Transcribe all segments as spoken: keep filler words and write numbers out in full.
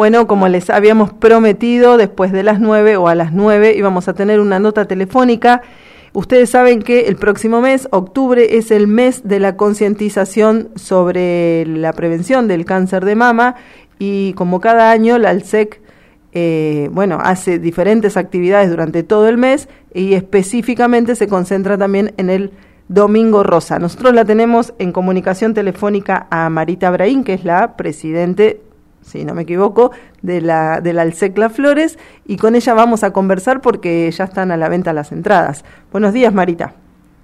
Bueno, como les habíamos prometido, después de las nueve o a las nueve íbamos a tener una nota telefónica. Ustedes saben que el próximo mes, octubre, es el mes de la concientización sobre la prevención del cáncer de mama y como cada año la ALSEC eh, bueno, hace diferentes actividades durante todo el mes y específicamente se concentra también en el Domingo Rosa. Nosotros la tenemos en comunicación telefónica a Marita Brahim, que es la presidente, si no me equivoco, de la de la ALSEC Las Flores, y con ella vamos a conversar porque ya están a la venta las entradas. Buenos días, Marita.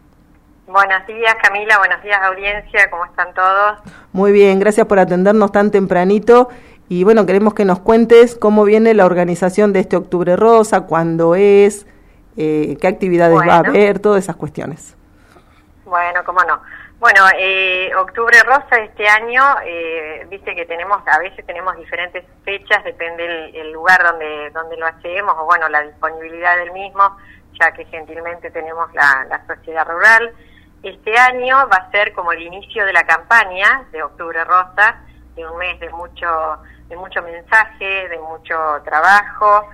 Buenos días, Camila, buenos días, audiencia, ¿cómo están todos? Muy bien, gracias por atendernos tan tempranito, y bueno, queremos que nos cuentes cómo viene la organización de este Octubre Rosa, cuándo es, eh, qué actividades bueno. va a haber, todas esas cuestiones. Bueno, cómo no. Bueno, eh, Octubre Rosa este año, eh, viste que tenemos, a veces tenemos diferentes fechas, depende el, el lugar donde donde lo hacemos, o bueno, la disponibilidad del mismo, ya que gentilmente tenemos la, la sociedad rural. Este año va a ser como el inicio de la campaña de Octubre Rosa, de un mes de mucho de mucho mensaje, de mucho trabajo,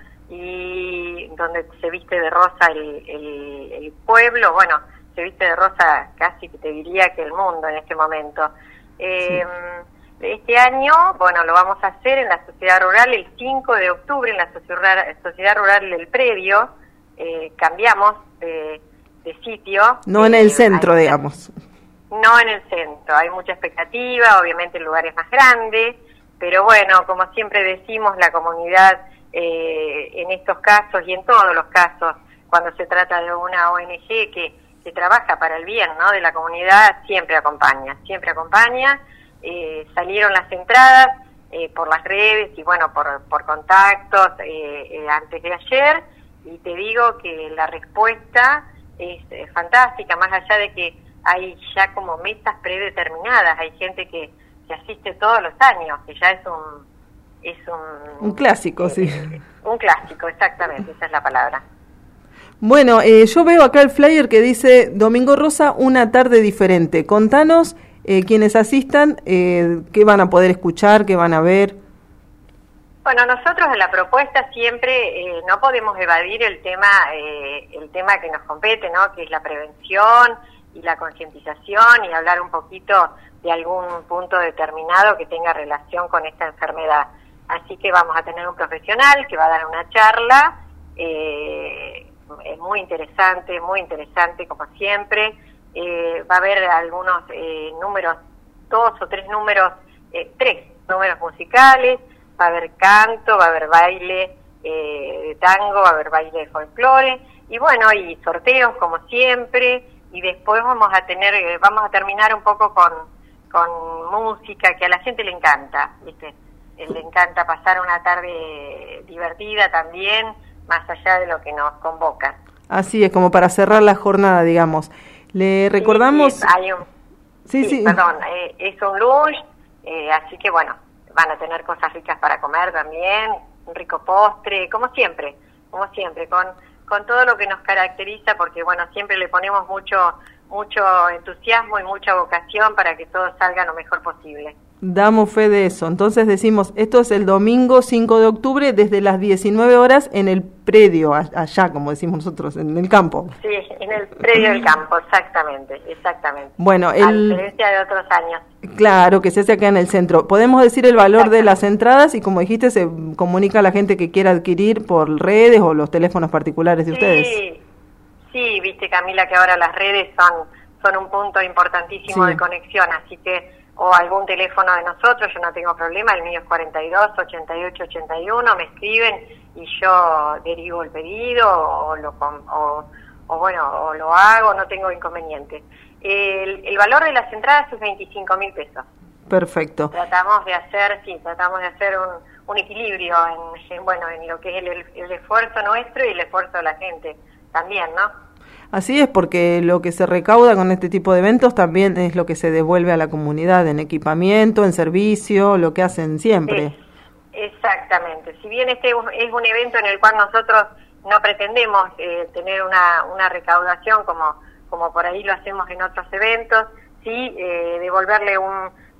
y donde se viste de rosa el, el, el pueblo, bueno, se viste de rosa casi que te diría que el mundo en este momento. Eh, sí. Este año, bueno, lo vamos a hacer en la Sociedad Rural el cinco de octubre, en la Sociedad, sociedad Rural del Predio. Eh, cambiamos de, de sitio. No eh, en el centro, hay, digamos. No en el centro, hay mucha expectativa, obviamente el lugar es más grande, pero bueno, como siempre decimos, la comunidad eh, en estos casos y en todos los casos, cuando se trata de una O N G que que trabaja para el bien, ¿no?, de la comunidad, siempre acompaña, siempre acompaña. Eh, salieron las entradas eh, por las redes y bueno, por, por contactos eh, eh, antes de ayer, y te digo que la respuesta es eh, fantástica, más allá de que hay ya como metas predeterminadas, hay gente que, que asiste todos los años, que ya es un... es Un, un clásico, eh, sí. Un clásico, exactamente, esa es la palabra. Bueno, eh, yo veo acá el flyer que dice Domingo Rosa, una tarde diferente. Contanos, eh, quienes asistan, eh, qué van a poder escuchar, qué van a ver. Bueno, nosotros en la propuesta siempre eh, no podemos evadir el tema, eh, el tema que nos compete, ¿no?, que es la prevención y la concientización, y hablar un poquito de algún punto determinado que tenga relación con esta enfermedad. Así que vamos a tener un profesional que va a dar una charla, eh, es muy interesante, muy interesante como siempre. Eh, va a haber algunos eh, números, dos o tres números, eh, tres números musicales, va a haber canto, va a haber baile eh, de tango, va a haber baile de folclore, y bueno, y sorteos como siempre, y después vamos a tener, eh, vamos a terminar un poco con, con música que a la gente le encanta, ¿viste? Eh, le encanta pasar una tarde divertida también, más allá de lo que nos convoca. Así es, como para cerrar la jornada, digamos. Le recordamos... Sí, sí, hay un... sí, sí, sí. perdón, eh, es un lunch, eh, así que bueno, van a tener cosas ricas para comer también, un rico postre, como siempre, como siempre, con, con todo lo que nos caracteriza, porque bueno, siempre le ponemos mucho, mucho entusiasmo y mucha vocación para que todo salga lo mejor posible. Damos fe de eso. Entonces decimos, esto es el domingo cinco de octubre desde las diecinueve horas en el predio, allá, como decimos nosotros, en el campo. Sí, en el predio del campo, exactamente, exactamente. Bueno, el... a diferencia de otros años. Claro, que se hace acá en el centro. Podemos decir el valor de las entradas y, como dijiste, se comunica a la gente que quiera adquirir por redes o los teléfonos particulares de sí, ustedes. Sí, viste, Camila, que ahora las redes son, son un punto importantísimo sí. de conexión, así que o algún teléfono de nosotros, yo no tengo problema, el mío es cuarenta y dos, ochenta y ocho, ochenta y uno, me escriben y yo derivo el pedido o lo o, o bueno, o lo hago, no tengo inconveniente. El, el valor de las entradas es veinticinco mil pesos. Perfecto. Tratamos de hacer, sí, tratamos de hacer un, un equilibrio en, en, bueno, en lo que es el, el esfuerzo nuestro y el esfuerzo de la gente también, ¿no? Así es, porque lo que se recauda con este tipo de eventos también es lo que se devuelve a la comunidad en equipamiento, en servicio, lo que hacen siempre. Sí, exactamente. Si bien este es un evento en el cual nosotros no pretendemos eh, tener una, una recaudación como, como por ahí lo hacemos en otros eventos, sí eh, devolverle un,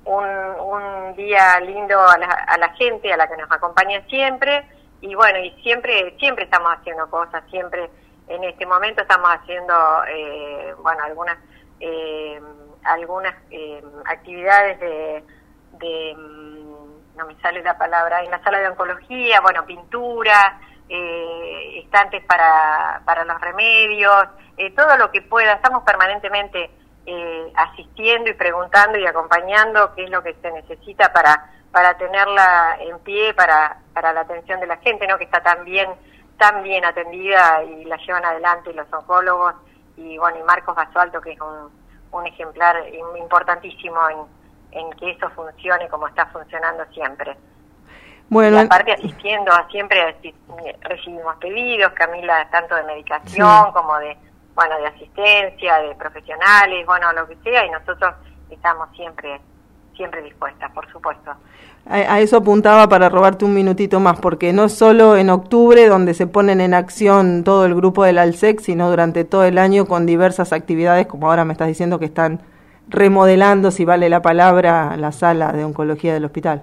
un, un día lindo a la, a la gente, a la que nos acompaña siempre, y bueno, y siempre siempre estamos haciendo cosas, siempre en este momento estamos haciendo, eh, bueno, algunas eh, algunas eh, actividades de, de, no me sale la palabra, en la sala de oncología, bueno, pintura, eh, estantes para, para los remedios, eh, todo lo que pueda, estamos permanentemente eh, asistiendo y preguntando y acompañando qué es lo que se necesita para para tenerla en pie para para la atención de la gente, ¿no? Que está tan bien tan bien atendida y la llevan adelante los oncólogos, y bueno, y Marcos Basualto, que es un, un ejemplar importantísimo en, en que eso funcione como está funcionando siempre. Bueno, y aparte asistiendo, siempre asist, recibimos pedidos, Camila, tanto de medicación sí. como de bueno de asistencia, de profesionales, bueno, lo que sea, y nosotros estamos siempre siempre dispuestas, por supuesto. A, a eso apuntaba para robarte un minutito más, porque no solo en octubre donde se ponen en acción todo el grupo del ALSEC, sino durante todo el año con diversas actividades, como ahora me estás diciendo que están remodelando, si vale la palabra, la sala de oncología del hospital.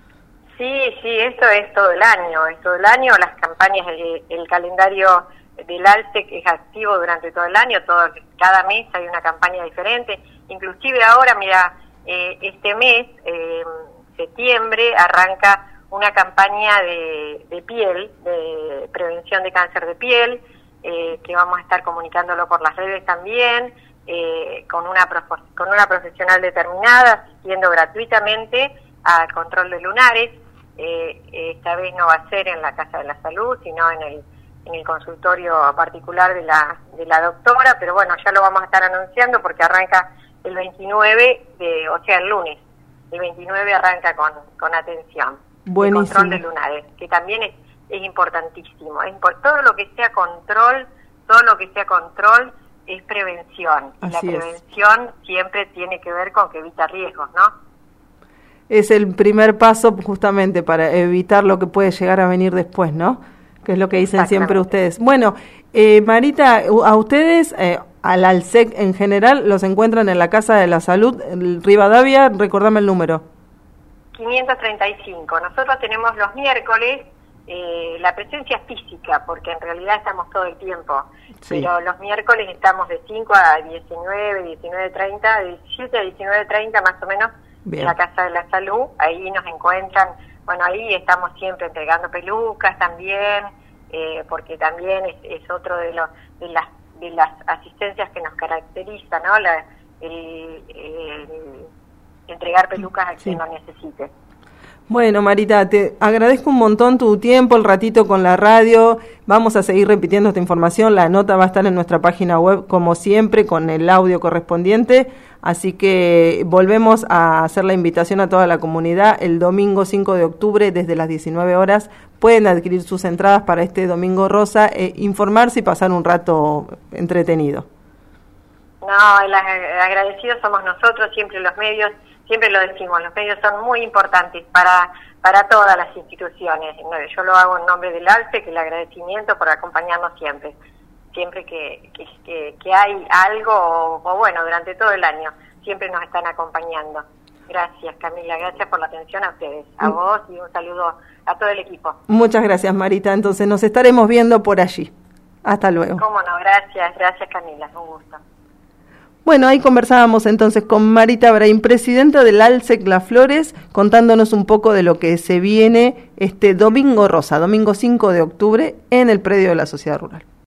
Sí, sí, esto es todo el año, es todo el año, las campañas, el, el calendario del ALSEC es activo durante todo el año, todo cada mes hay una campaña diferente, inclusive ahora, mira, eh, este mes, eh, septiembre, arranca una campaña de, de piel, de prevención de cáncer de piel, eh, que vamos a estar comunicándolo por las redes también, eh, con una con una profesional determinada, asistiendo gratuitamente al control de lunares. Eh, esta vez no va a ser en la Casa de la Salud, sino en el en el consultorio particular de la de la doctora, pero bueno, ya lo vamos a estar anunciando porque arranca el veintinueve, de, o sea, el lunes. El veintinueve arranca con, con atención. Buenísimo. El control de lunares, que también es, es importantísimo. Es import- todo lo que sea control, todo lo que sea control es prevención. Y la prevención es. Siempre tiene que ver con que evita riesgos, ¿no? Es el primer paso justamente para evitar lo que puede llegar a venir después, ¿no? Que es lo que dicen siempre ustedes. Bueno, eh, Marita, a ustedes, eh, al ALSEC en general, los encuentran en la Casa de la Salud, Rivadavia, recordame el número. quinientos treinta y cinco. Nosotros tenemos los miércoles eh, la presencia física, porque en realidad estamos todo el tiempo. Sí. Pero los miércoles estamos de cinco a diecinueve, diecinueve treinta, de diecisiete a diecinueve treinta más o menos. Bien. En la Casa de la Salud, ahí nos encuentran, bueno, ahí estamos siempre entregando pelucas también, eh, porque también es, es otro de, los de, las, de las asistencias que nos caracteriza, ¿no? La, el, el entregar pelucas a quien sí. lo necesite. Bueno, Marita, te agradezco un montón tu tiempo, el ratito con la radio. Vamos a seguir repitiendo esta información. La nota va a estar en nuestra página web, como siempre, con el audio correspondiente. Así que volvemos a hacer la invitación a toda la comunidad. El domingo cinco de octubre, desde las diecinueve horas, pueden adquirir sus entradas para este Domingo Rosa, e informarse y pasar un rato entretenido. No, el agradecidos somos nosotros, siempre los medios. Siempre lo decimos, los medios son muy importantes para para todas las instituciones. Yo lo hago en nombre del ALSEC, el agradecimiento por acompañarnos siempre. Siempre que, que, que, que hay algo, o, o bueno, durante todo el año, siempre nos están acompañando. Gracias, Camila, gracias por la atención a ustedes, a vos, y un saludo a todo el equipo. Muchas gracias, Marita. Entonces nos estaremos viendo por allí. Hasta luego. Cómo no, gracias, gracias, Camila, un gusto. Bueno, ahí conversábamos entonces con Marita Brahim, presidenta del ALSEC Las Flores, contándonos un poco de lo que se viene este Domingo Rosa, domingo cinco de octubre, en el predio de la Sociedad Rural.